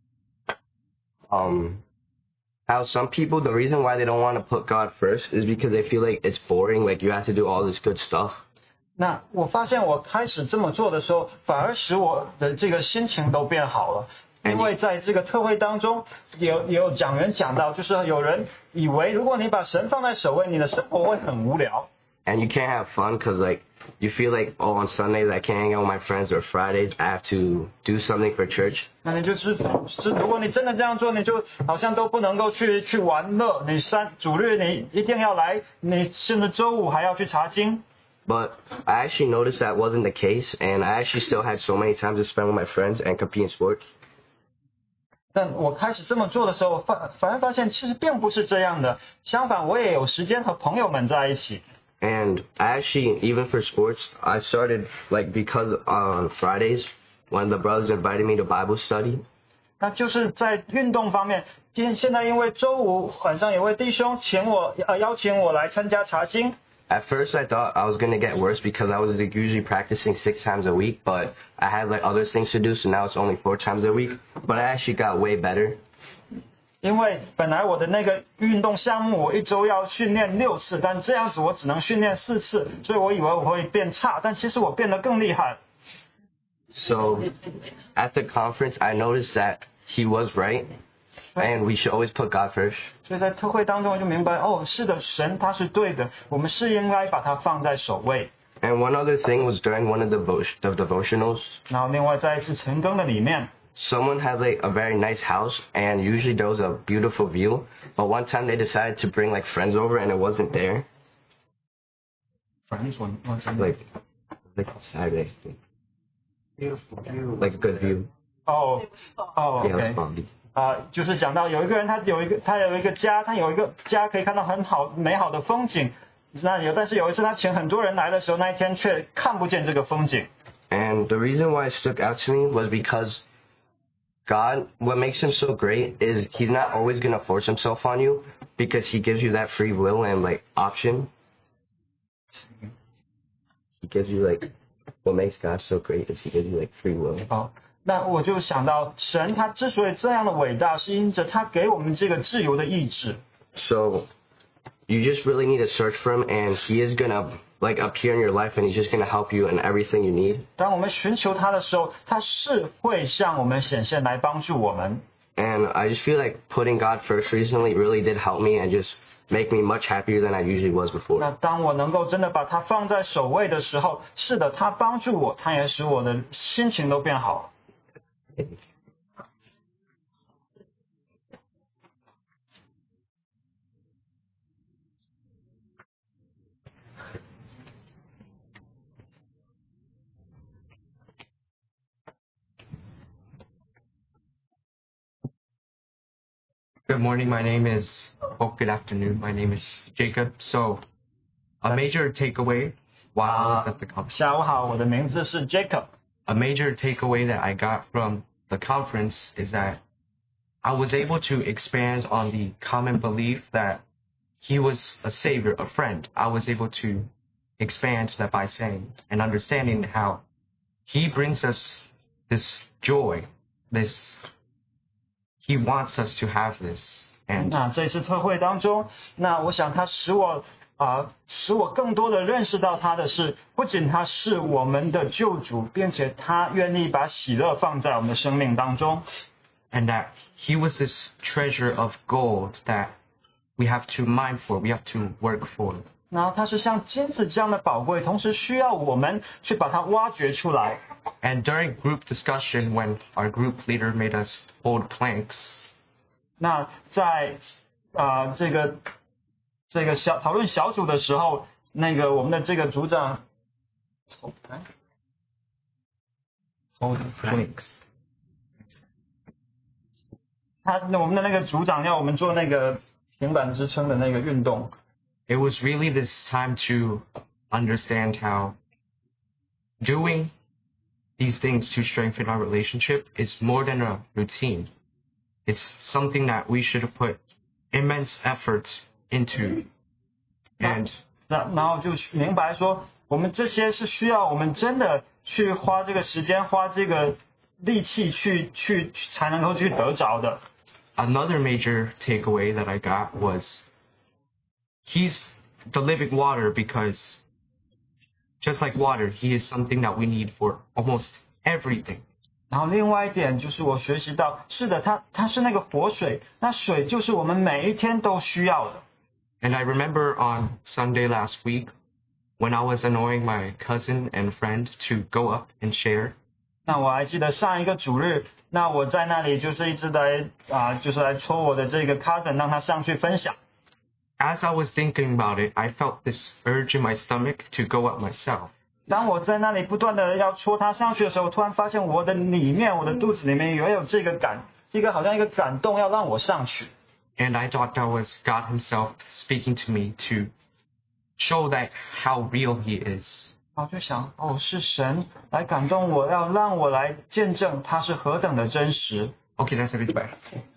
[SPEAKER 8] um how some people, the reason why they don't want to put God first is because they feel like it's boring, like you have to do all this good stuff.
[SPEAKER 1] 那我发现我开始这么做的时候，反而使我的这个心情都变好了。因为在这个特会当中，有有讲员讲到，就是有人以为如果你把神放在首位，你的生活会很无聊。
[SPEAKER 8] And you can't have fun because like you feel like, oh, on Sundays I can't hang out with my friends, or Fridays I have to do something for church.
[SPEAKER 1] 那你就是是，如果你真的这样做，你就好像都不能够去去玩乐。你三主日你一定要来，你甚至周五还要去查经。
[SPEAKER 8] But I actually noticed that wasn't the case, and I actually still had so many times to spend with my friends and compete in sports.
[SPEAKER 1] 但我开始这么做的时候，反反而发现其实并不是这样的。相反，我也有时间和朋友们在一起。
[SPEAKER 8] And I actually, even for sports, I started like because on Fridays when the brothers invited me to Bible study.
[SPEAKER 1] 那就是在运动方面，今现在因为周五晚上有位弟兄请我呃邀请我来参加查经。
[SPEAKER 8] At first, I thought I was gonna get worse because I was like, usually practicing six times a week, but I had like other things to do, so now it's only four times a week. But I actually got way better.
[SPEAKER 1] 因为本来我的那个运动项目，我一周要训练六次，但这样子我只能训练四次，所以我以为我会变差，但其实我变得更厉害。
[SPEAKER 8] So at the conference, I noticed that he was right, and we should always put God first.
[SPEAKER 1] 所以在特会当中，我就明白，哦，是的，神他是对的，我们是应该把它放在首位。
[SPEAKER 8] And one other thing was during one of the devo- the devotionals.
[SPEAKER 1] 然后另外在一次晨更的里面。
[SPEAKER 8] Someone had like a very nice house, and usually there was a beautiful view. But one time they decided to bring like friends over, and it wasn't there.
[SPEAKER 1] Friends, what's
[SPEAKER 8] like like Saturday.
[SPEAKER 6] Beautiful view.
[SPEAKER 8] Like a good view.
[SPEAKER 1] 哦哦
[SPEAKER 8] Yeah, it was
[SPEAKER 1] ，OK。
[SPEAKER 8] foggy.
[SPEAKER 1] 啊、呃，就是讲到有一个人，他有一个他有一个家，他有一个家可以看到很好美好的风景， 那有，但是有一次他请很多人来的时候，那一天却看不见这个风景。
[SPEAKER 8] And the reason why it stuck out to me was because God, what makes him so great is he's not always going to force himself on you because he gives you that free will and like option. He gives you like, what makes God so great is he gives you like free will.
[SPEAKER 1] 哦，那我就想到神他之所以这样的伟大，是因着他给我们这个自由的意志。
[SPEAKER 8] So you just really need to search for him and he is going to like appear in your life and he's just going to help you in everything you need.
[SPEAKER 1] 当我们寻求他的时候，他是会向我们显现来帮助我们。
[SPEAKER 8] And I just feel like putting God first recently really did help me and just make me much happier than I usually was
[SPEAKER 1] 那
[SPEAKER 8] before.
[SPEAKER 1] 当我能够真的把他放在首位的时候，是的，他帮助我，他也使我的心情都变好。
[SPEAKER 5] Good morning. My name is, oh, good afternoon. My name is Jacob. So, a major takeaway while I was at the conference,
[SPEAKER 1] 下午好，我的名字是 Jacob。
[SPEAKER 5] a major takeaway that I got from the conference is that I was able to expand on the common belief that he was a savior, a friend. I was able to expand that by saying and understanding how he brings us this joy, this, he wants us to have this. And
[SPEAKER 1] 那这次特会当中，那我想他使我啊、呃，使我更多的认识到他的是，不仅他是我们的救主，并且他愿意把喜乐放在我们的生命当中。
[SPEAKER 5] and that he was this treasure of gold that we have to mine for, we have to work for.
[SPEAKER 1] 然后他是像金子这样的宝贵，同时需要我们去把它挖掘出来。
[SPEAKER 5] And during group discussion, when our group leader made us hold planks,
[SPEAKER 1] 那在啊、呃、这个这个小讨论小组的时候，那个我们的这个组长，哎
[SPEAKER 5] hold planks.
[SPEAKER 1] 他那我们的那个组长要我们做那个平板支撑的那个运动。
[SPEAKER 5] It was really this time to understand how doing these things to strengthen our relationship is more than a routine. It's something that we should put immense effort into. And
[SPEAKER 1] 那然后就明白说，我们这些是需要我们真的去花这个时间，花这个力气去去才能够去得着的。
[SPEAKER 5] another major takeaway that I got was he's the living water because just like water, he is something that we need for almost everything.
[SPEAKER 1] 然后另外一点就是我学习到，是的，它它是那个活水，那水就是我们每一天都需要的。
[SPEAKER 5] And I remember on Sunday last week when I was annoying my cousin and friend to go up and share.
[SPEAKER 1] 那我还记得上一个主日，那我在那里就是一直来啊、呃，就是来戳我的这个 cousin， 让他上去分享。
[SPEAKER 5] As I was thinking about it, I felt this urge in my stomach to go up myself.
[SPEAKER 1] 当我在那里不断的要戳他上去的时候，突然发现我的里面，我的肚子里面也有这个感，一个好像一个感动要让我上去。
[SPEAKER 5] And I thought that was God himself speaking to me to show that how real he is.
[SPEAKER 1] 我就想，哦，是神来感动我，要让我来见证他是何等的真实。
[SPEAKER 5] Okay, that's everything.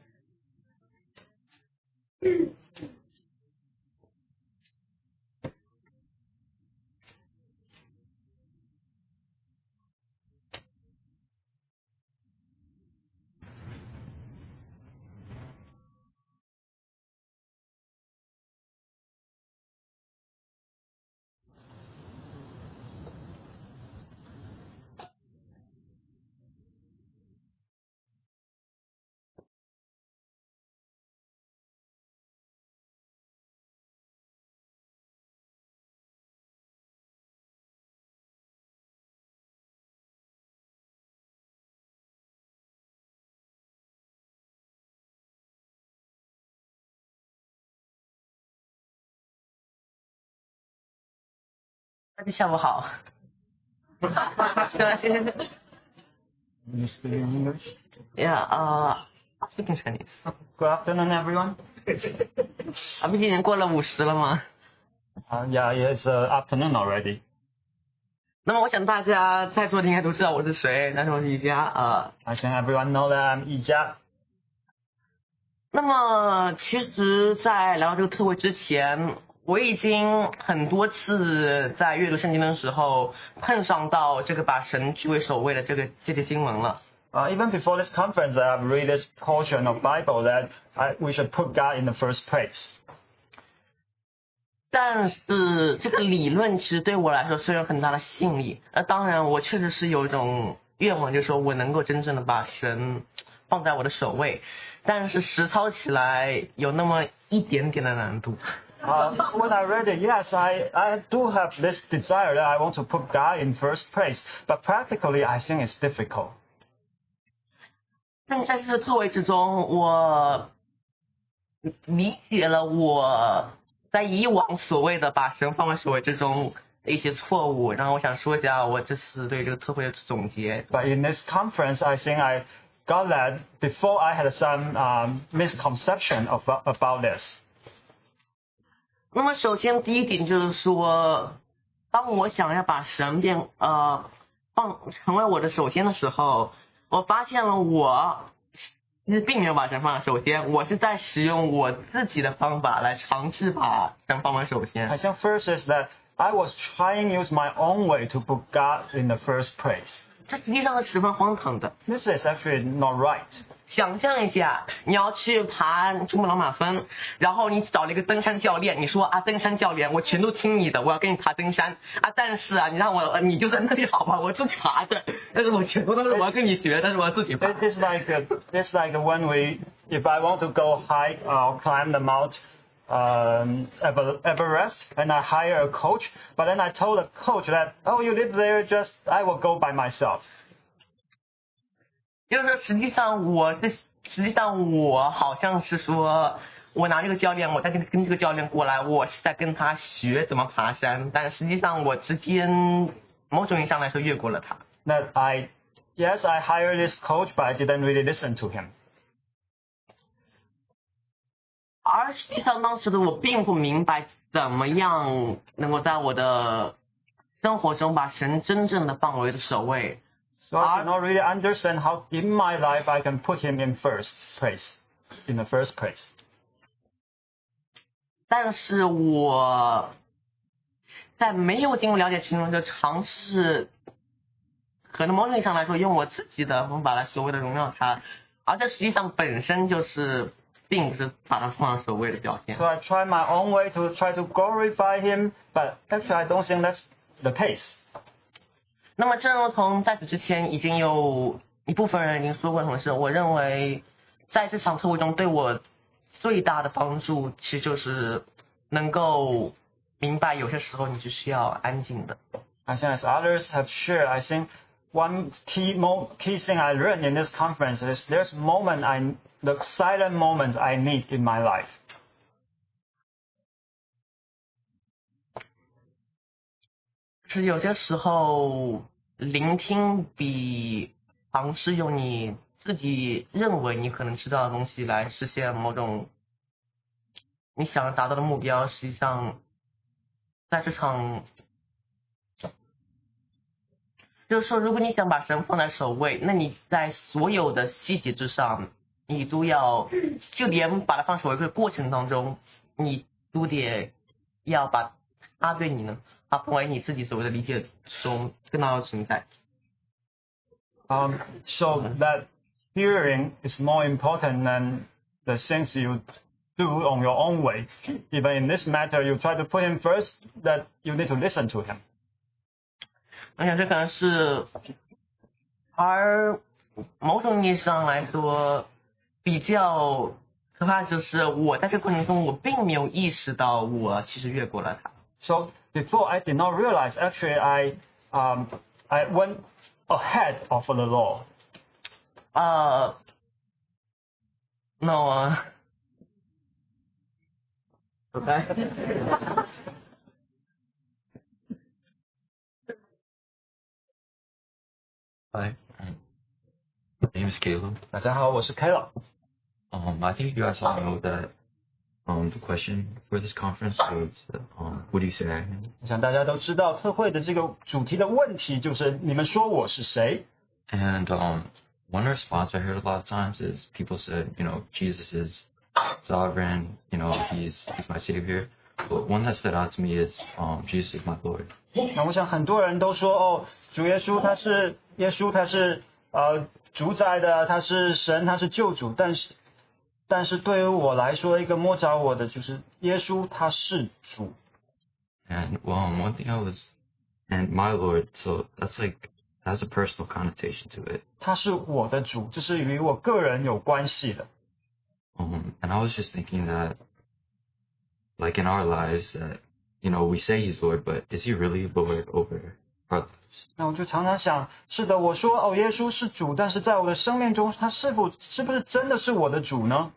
[SPEAKER 1] You speak in English?
[SPEAKER 9] Yeah, uh, I'll speak in Chinese.
[SPEAKER 1] Good afternoon, everyone.
[SPEAKER 9] 啊，不，今年过了五十了吗？
[SPEAKER 1] Uh, yeah, it's uh, afternoon already.
[SPEAKER 9] 那么我想大家在座的应该都知道我是谁，但是我是一家呃。
[SPEAKER 1] I think everyone know that I'm 一家。
[SPEAKER 9] 那么其实，在来到这个特会之前，我已经很多次在阅读圣经的时候碰上到这个把神据为首位的这个这些经文了。
[SPEAKER 1] Uh, even before this conference, I've read this portion of Bible that I, we should put God in the first place.
[SPEAKER 9] 但是这个理论其实对我来说虽然有很大的吸引力，呃，当然我确实是有一种愿望，就是说我能够真正的把神放在我的首位，但是实操起来有那么一点点的难度。
[SPEAKER 1] Uh, when I read it, yes, I, I do have this desire that I want to put God in first place, but practically I think it's difficult.
[SPEAKER 9] 但是在这个作为之中，我理解了我在以往所谓的把神放在首位之中的一些错误，然后我想说一下我这次对这个特会的总结。
[SPEAKER 1] But in this conference, I think I got that before I had some um, misconception of, about this.
[SPEAKER 9] 那么首先第一点就是说，当我想要把神变呃放成为我的首先的时候，我发现了我其实并没有把神放在首先，我是在使用我自己的方法来尝试把神放为首先。
[SPEAKER 1] I think first is that I was trying to use my own way to put God in the first place.
[SPEAKER 9] 这实际上是十分荒唐的。
[SPEAKER 1] This is actually not right.
[SPEAKER 9] 想象一下，你要去爬珠穆朗玛峰，然后你找了一个登山教练，你说啊，登山教练，我全都听你的，我要跟你爬登山啊，但是啊，你让我，你就在那里好吧，我自己爬的，但是我全部都是我要跟你学，但是我要自己爬。
[SPEAKER 1] It's like a, it's like when we, if I want to go hike or climb the Mount um, Ever, Everest, and I hire a coach, but then I told the coach that, oh, you live there, just I will go by myself.
[SPEAKER 9] 就是实际上我是实际上我好像是说我拿这个教练，我在跟跟这个教练过来，我是在跟他学怎么爬山，但实际上我直接某种意义上来说越过了他。
[SPEAKER 1] That I, yes, I hired this coach, but I didn't really listen to him.
[SPEAKER 9] 而实际上当时的我并不明白怎么样能够在我的生活中把神真正的放为首位。
[SPEAKER 1] So I did not really understand how in my life I can put him in first place, in the first place.
[SPEAKER 9] 但是我在没有经过了解情况就尝试，可能某种意义上来说，用我自己的方法来所谓的荣耀他，而这实际上本身就是并不是把他放在首位的表现。
[SPEAKER 1] So I tried my own way to try to glorify him, but actually I don't think that's the case.
[SPEAKER 9] 那么正如同在此之前已经有一部分人已经说过同事，我认为在这场特会中对我最大的帮助其实就是能够明白有些时候你是需要安静的。
[SPEAKER 1] I think as others have shared, I think one key mo key thing I learned in this conference is there's moment I the silent moments I need in my life.
[SPEAKER 9] 是有些时候聆听比尝试用你自己认为你可能知道的东西来实现某种你想要达到的目标，实际上在这场就是说，如果你想把神放在首位，那你在所有的细节之上，你都要就连把它放首位的过程当中，你都得要把它对你呢，它放为你自己所谓的理解中更大的存在。
[SPEAKER 1] Um, so that hearing is more important than the things you do on your own way. Even in this matter, you try to put him first, that you need to listen to him.
[SPEAKER 9] 我想这可能是，而某种意义上来说，比较可怕就是我在这个过程中，我并没有意识到我其实越过了它。
[SPEAKER 1] So before I did not realize actually I um I went ahead of the law.
[SPEAKER 9] 呃，那我 ，OK。
[SPEAKER 10] Hi, my name is Caleb.
[SPEAKER 1] 大家好，我是 Caleb.
[SPEAKER 10] Um, I think you guys all know that um, the question for this conference was, um, who do you say I am?
[SPEAKER 1] 我想大家都知道特会的这个主题的问题就是你们说我是谁？
[SPEAKER 10] And um, one response I heard a lot of times is people said, you know, Jesus is sovereign, you know, he's he's my savior. But one that stood out to me is um, Jesus is my Lord.
[SPEAKER 1] 那我想很多人都说哦，主耶稣他是耶稣，他是呃主宰的，他是神，他是救主。但是但是对于我来说，一个摸着我的就是耶稣他是主。
[SPEAKER 10] And well, um, one thing I was, and my Lord, so that's like has a personal connotation to it.
[SPEAKER 1] 他是我的主，这是与我个人有关系的。
[SPEAKER 10] Um, and I was just thinking that, like in our lives, that you know we say He's Lord, but is He really Lord over our lives?
[SPEAKER 1] 那我就常常想，是的，我说哦，耶稣是主，但是在我的生命中，他是否是不是真的是我的主呢？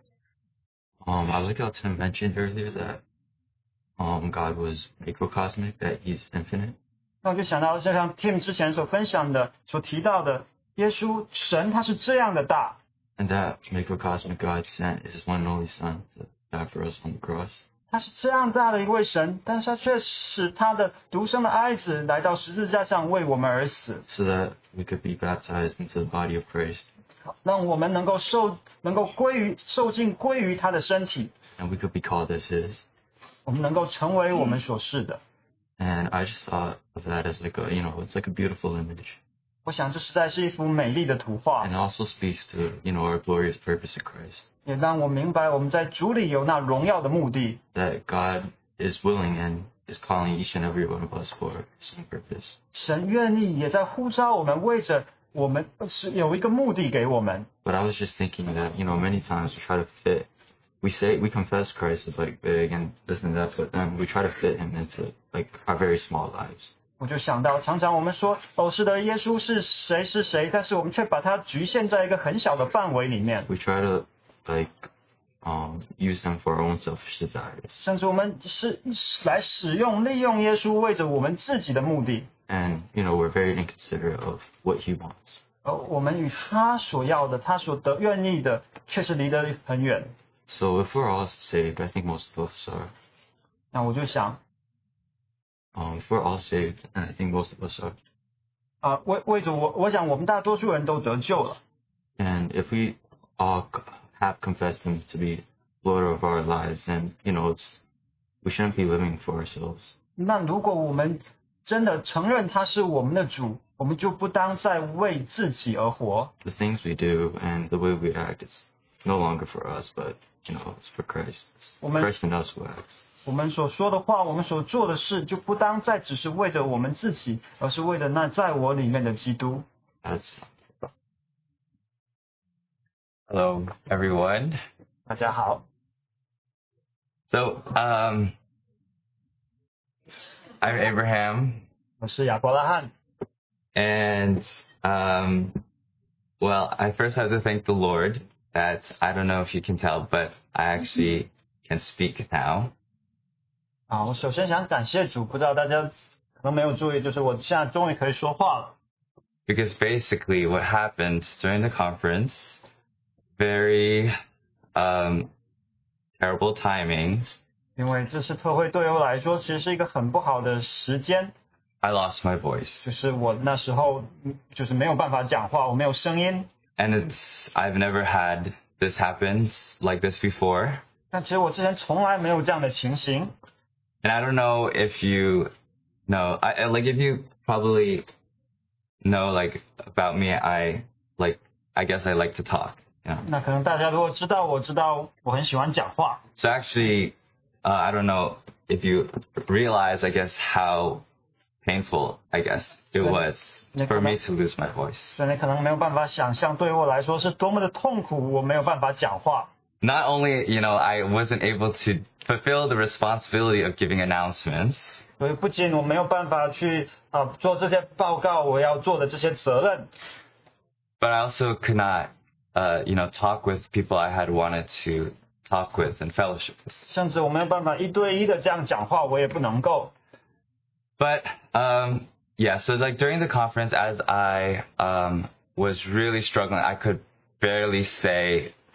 [SPEAKER 10] Um, I like how Tim mentioned earlier that um God was macrocosmic, that He's infinite.
[SPEAKER 1] 那我就想到，就像 Tim 之前所分享的、所提到的，耶稣神他是这样的大。
[SPEAKER 10] And that macrocosmic God sent His one and only Son to die for us on the cross.
[SPEAKER 1] 他是这样大的一位神，但是他却使他的独生的爱子来到十字架上为我们而死，
[SPEAKER 10] So that we could be baptized into the body of Christ,
[SPEAKER 1] 让我们能够受能够归于受尽归于他的身体，
[SPEAKER 10] and we could be called as His.
[SPEAKER 1] 我们能够成为我们所是的。
[SPEAKER 10] And I just thought of that as like a, you know, it's like a beautiful image.
[SPEAKER 1] 我想这实在是一幅美丽的图画
[SPEAKER 10] And，it also speaks to, you know, our glorious purpose in Christ.
[SPEAKER 1] 也让我明白我们在主里有那荣耀的目的。
[SPEAKER 10] That God is willing and is calling each and every one of us for some purpose.
[SPEAKER 1] 神愿意也在呼召我们，为着我们是有一个目的给我们。
[SPEAKER 10] But I was just thinking that, you know, many times we try to fit, we say, we confess Christ is like big and this and that, but then we try to fit Him into like our very small lives.
[SPEAKER 1] 我就想到，常常我们说哦，是的，耶稣是谁是谁，但是我们却把它局限在一个很小的范围里面。
[SPEAKER 10] We try to like um, use Him for our own selfish desires.
[SPEAKER 1] 甚至我们是来使用、利用耶稣，为着我们自己的目的，
[SPEAKER 10] And, you know, we're very inconsiderate of what He wants.
[SPEAKER 1] 而我们与他所要的、他所得愿意的，却是离得很远。
[SPEAKER 10] So if we're all saved, I think most of us are.
[SPEAKER 1] 那我就想
[SPEAKER 10] Um, if we're all saved, and I think most of us are.
[SPEAKER 1] 啊、为为着我，我想我们大多数人都得救了。
[SPEAKER 10] And if we all c- have confessed Him to be Lord of our lives, then, you know, it's, we shouldn't be living for ourselves.
[SPEAKER 1] 那如果我们真的承认他是我们的主，我们就不当再为自己而活。
[SPEAKER 10] The things we do and the way we act, it's no longer for us, but, you know, it's for Christ. It's
[SPEAKER 1] Well, man-
[SPEAKER 10] Christ in us who acts.
[SPEAKER 1] 我们所说的话，我们所做的事，就不当再只是为着我们自己，而是为着那在我里面的基督。
[SPEAKER 10] That's
[SPEAKER 11] Hello, everyone.
[SPEAKER 1] 大家好，
[SPEAKER 11] So, um, I'm Abraham,
[SPEAKER 1] 我是亚伯拉罕。
[SPEAKER 11] and um, well, I first have to thank the Lord that I don't know if you can tell, but I actually can speak now.
[SPEAKER 1] 啊，我首先想感谢主，不知道大家可能没有注意，就是我现在终于可以说话了。
[SPEAKER 11] Because basically, what happened during the conference, very um, terrible timing.
[SPEAKER 1] 因为这次特会对我来说，其实是一个很不好的时间，
[SPEAKER 11] I lost my voice,
[SPEAKER 1] 就是我那时候嗯就是没有办法讲话，我没有声音。
[SPEAKER 11] and it's I've never had this happen like this before.
[SPEAKER 1] 但其实我之前从来没有这样的情形。
[SPEAKER 11] And I don't know if you know, I, I- like if you probably know like about me, I like, I guess I like to talk, you know.
[SPEAKER 1] 那可能大家如果知道，我知道我很喜欢讲话。
[SPEAKER 11] So actually, uh, I don't know if you realize, I guess, how painful, I guess, it was for me to lose my voice.
[SPEAKER 1] 所以你可能没有办法想象，对于我来说是多么的痛苦，我没有办法讲话。
[SPEAKER 11] Not only, you know, I wasn't able to fulfill the responsibility of giving announcements,
[SPEAKER 1] 所以不仅我没有办法去啊、呃做这些报告，我要做的这些责任，
[SPEAKER 11] but I also could not, uh, you know, talk with people I had wanted to talk with and fellowship with.
[SPEAKER 1] 甚至我没有办法一对一的这样讲话，我也不能够。
[SPEAKER 11] But um, yeah, so like during the conference, as I um, was really struggling, I could barely say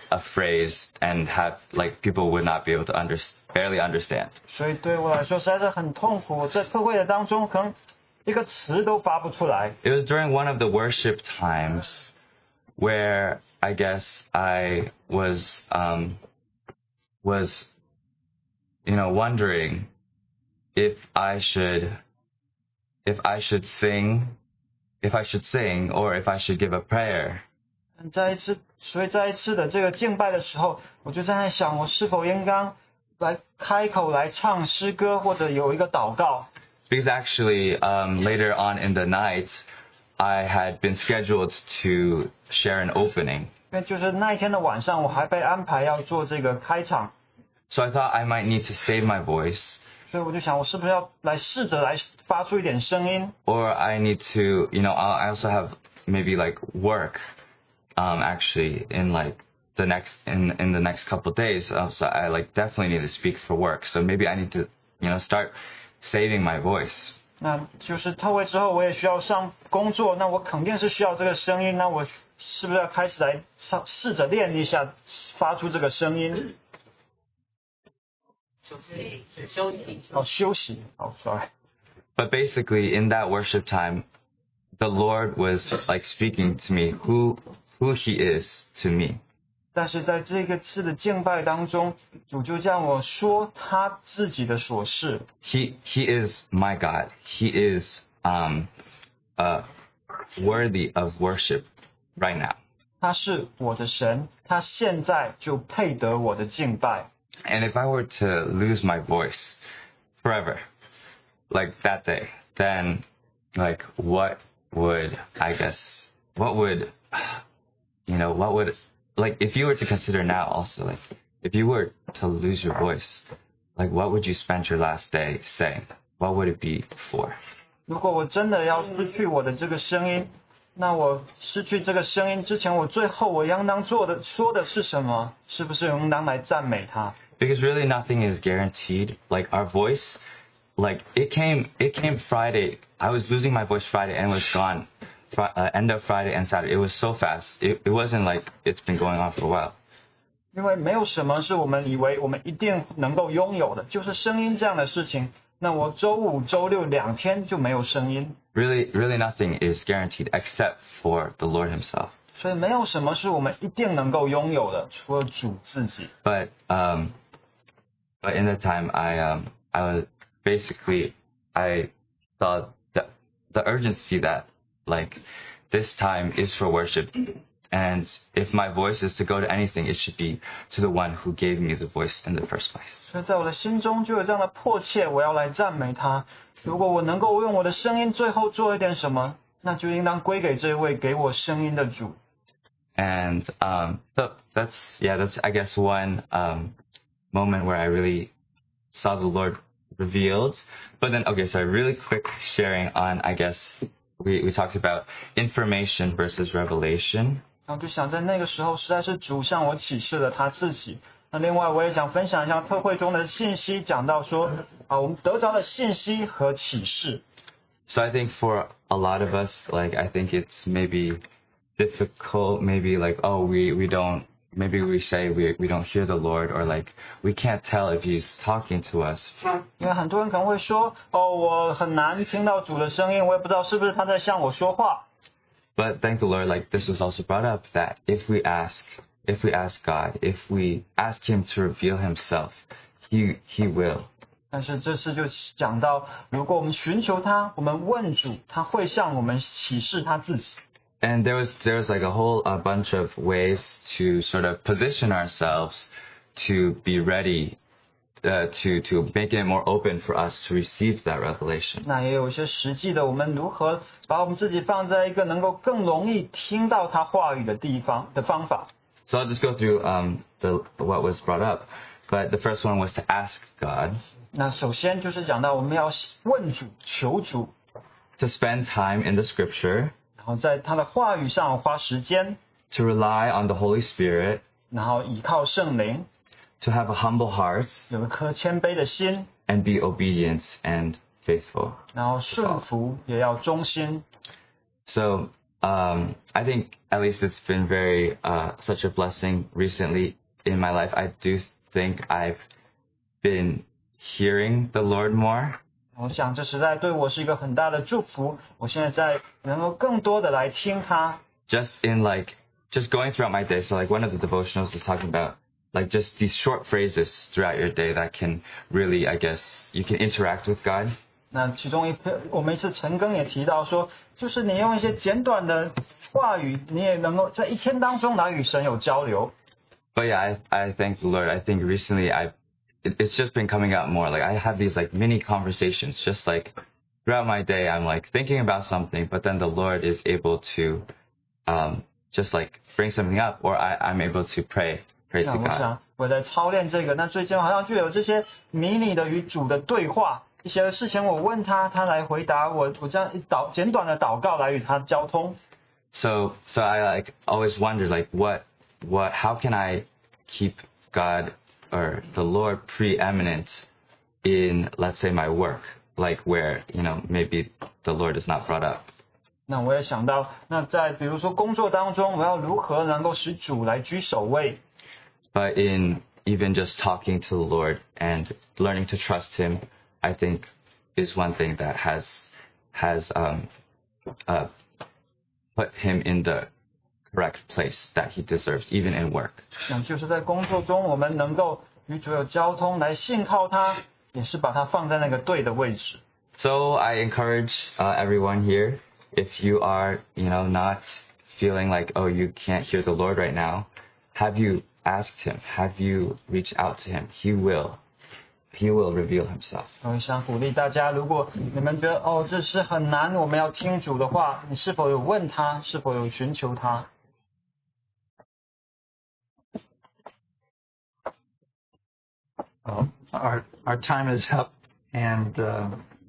[SPEAKER 11] a phrase and have like people would not be able to under, barely understand.
[SPEAKER 1] 所以对我来说实在是很痛苦。我在特会的当中，可能一个词都发不出来。
[SPEAKER 11] It was during one of the worship times where I guess I was um, was you know wondering if I should if I should sing if I should sing or if I should give a prayer.
[SPEAKER 1] 在一次，所以在一次的这个敬拜的时候，我就在那想，我是否应该来开口来唱诗歌，或者有一个祷告。
[SPEAKER 11] Because actually, um, later on in the night, I had been scheduled to share an opening.
[SPEAKER 1] 因为就是那一天的晚上，我还被安排要做这个开场。
[SPEAKER 11] So I thought I might need to save my voice.
[SPEAKER 1] 所以我就想，我是不是要来试着来发出一点声音
[SPEAKER 11] ？Or I need to, you know, I also have maybe like work. Um, actually, in like the next in in the next couple of days, um, so I like definitely need to speak for work. So maybe I need to, you know, start saving my voice.
[SPEAKER 1] 那就是特会之后，我也需要上工作，那我肯定是需要这个声音。那我是不是要开始来上试着练一下，发出这个声音？哦，休息。哦 ，sorry.
[SPEAKER 11] But basically, in that worship time, the Lord was like speaking to me who who He is to me.
[SPEAKER 1] 但是在这个次的敬拜当中，主就让我说他自己的所事。
[SPEAKER 11] He He is my God. He is um uh worthy of worship right now.
[SPEAKER 1] 他是我的神，他现在就配得我的敬拜。
[SPEAKER 11] And if I were to lose my voice forever, like that day, then like what would I guess what would you know what would like if you were to consider now also like if you were to lose your voice, like what would you spend your last day saying? What would it be for?
[SPEAKER 1] 如果我真的要失去我的这个声音，那我失去这个声音之前，我最后我应当做的说的是什么？是不是应当来赞美他？
[SPEAKER 11] Because really nothing is guaranteed. Like our voice, like it came it came Friday. I was losing my voice Friday and it was gone. Fr- uh, end of Friday and Saturday. It was so fast. It it wasn't like it's been going on for a while.
[SPEAKER 1] 因为没有什么是我们以为我们一定能够拥有的，就是声音这样的事情。那我周五、周六两天就没有声音。
[SPEAKER 11] Really, really nothing is guaranteed except for the Lord Himself.
[SPEAKER 1] 所以没有什么是我们一定能够拥有的，除了主自己。
[SPEAKER 11] But um, but in the time I um I was basically I saw the the urgency that like this time is for worship. And if my voice is to go to anything, it should be to the one who gave me the voice in the first place.
[SPEAKER 1] 所以在我的心中就有这样的迫切，我要来赞美他。如果我能够用我的声音最后做一点什么，那就应当归给这位给我声音的主。
[SPEAKER 11] And um, so that's yeah, that's I guess one um, moment where I really saw the Lord revealed. But then okay, so really quick sharing on I guess we we talked about information versus revelation.
[SPEAKER 1] 然后就想在那个时候，实在是主向我启示了他自己。那另外，我也想分享一下特会中的信息，讲到说啊，我们得着的信息和启示。
[SPEAKER 11] So I think for a lot of us, like I think it's maybe difficult, maybe like oh we we don't maybe we say we we don't hear the Lord or like we can't tell if He's talking to us.
[SPEAKER 1] 因为很多人可能会说，哦，我很难听到主的声音，我也不知道是不是他在向我说话。
[SPEAKER 11] But thank the Lord, like this was also brought up that if we ask, if we ask God, if we ask Him to reveal Himself, He He will.
[SPEAKER 1] 但是这次就讲到，如果我们寻求他，我们问主，他会向我们启示他自己。
[SPEAKER 11] And there was there was like a whole a bunch of ways to sort of position ourselves to be ready, uh, to to make it more open for us to receive that revelation.
[SPEAKER 1] 那也有一些实际的，我们如何把我们自己放在一个能够更容易听到他话语的地方的方法。
[SPEAKER 11] So I'll just go through um the what was brought up, but the first one was to ask God.
[SPEAKER 1] 那首先就是讲到我们要问主、求主，
[SPEAKER 11] To spend time in the Scripture.
[SPEAKER 1] 然后在他的话语上花时间，
[SPEAKER 11] To rely on the Holy Spirit.
[SPEAKER 1] 然后依靠圣灵，
[SPEAKER 11] To have a humble heart.
[SPEAKER 1] 有一颗谦卑的心，
[SPEAKER 11] And be obedient and faithful.
[SPEAKER 1] 然后顺服也要忠心。
[SPEAKER 11] So um, I think at least it's been very uh, such a blessing recently in my life. I do think I've been hearing the Lord more.
[SPEAKER 1] 我想这实在对我是一个很大的祝福。我现在在能够更多的来听他。
[SPEAKER 11] Just in like just going throughout my day. So like one of the devotionals is talking about like just these short phrases throughout your day that can really, I guess, you can interact with God.
[SPEAKER 1] 那其中一篇，我们一次陈更也提到说，就是你用一些简短的话语，你也能够在一天当中来与神有交流。
[SPEAKER 11] But yeah, I I thank the Lord. I think recently I, it, it's just been coming out more. Like I have these like mini conversations, just like throughout my day, I'm like thinking about something, but then the Lord is able to, um, just like bring something up, or I I'm able to pray pray to
[SPEAKER 1] 那我
[SPEAKER 11] God.
[SPEAKER 1] 想我在操练这个，那最近好像就有这些迷你的与主的对话。一些事情我问他，他来回答我，我这样一祷简短的祷告来与他交通。
[SPEAKER 11] So so I like always wondered like what what how can I keep God or the Lord preeminent in let's say my work, like where you know maybe the Lord is not brought up.
[SPEAKER 1] 那我也想到，那在比如说工作当中，我要如何能够使主来居首位？
[SPEAKER 11] But in even just talking to the Lord and learning to trust Him, I think is one thing that has has um uh put him in the correct place that he deserves, even in work.
[SPEAKER 1] 那就是在工作中，我们能够与主有交通，来信靠他，也是把他放在那个对的位置。
[SPEAKER 11] So I encourage uh, everyone here, if you are, you know, not feeling like, oh, you can't hear the Lord right now, have you asked Him? Have you reached out to Him? He will. He will reveal Himself.
[SPEAKER 1] 我想鼓励大家，如果你们觉得哦这是很难，我们要听主的话，你是否有问他？是否有寻求他？
[SPEAKER 2] Well, our our time is up, and uh,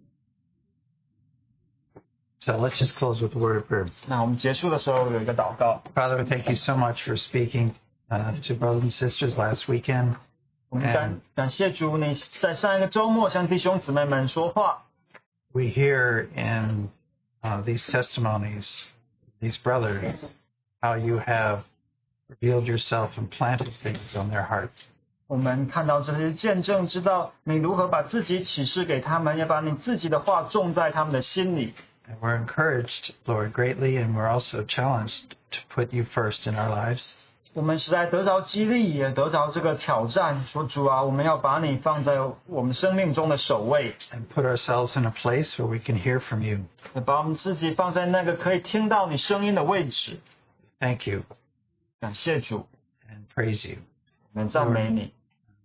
[SPEAKER 2] so let's just close with a word of prayer.
[SPEAKER 1] 那我们结束的时候有一个祷告。
[SPEAKER 2] Father, we thank you so much for speaking uh, to brothers and sisters last weekend.
[SPEAKER 1] 我们感感谢主，你在上一个周末向弟兄姊妹们说话。
[SPEAKER 2] We hear in uh, these testimonies, these brothers, how you have revealed yourself and planted things on their heart.
[SPEAKER 1] 我们看到这些见证，知道你如何把自己启示给他们，也把你自己的话种在他们的心里。
[SPEAKER 2] And we're encouraged, Lord, greatly, and we're also challenged to put you first in our lives.
[SPEAKER 1] 我们实在得着激励，也得着这个挑战。说主啊，我们要把你放在我们生命中的首位，
[SPEAKER 2] And put ourselves in a place where we can hear from you.
[SPEAKER 1] 也把我们自己放在那个可以听到你声音的位置。
[SPEAKER 2] Thank you
[SPEAKER 1] 感谢主，
[SPEAKER 2] and praise you.
[SPEAKER 1] 我们赞美你。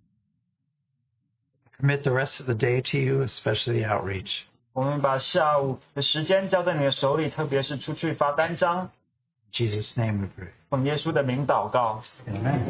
[SPEAKER 2] Commit the rest of the day to you, especially the outreach.
[SPEAKER 1] 我们把下午的时间交在你的手里，特别是出去发单张。
[SPEAKER 2] In Jesus' name we pray.
[SPEAKER 1] 奉耶稣的名祷告。
[SPEAKER 2] Amen.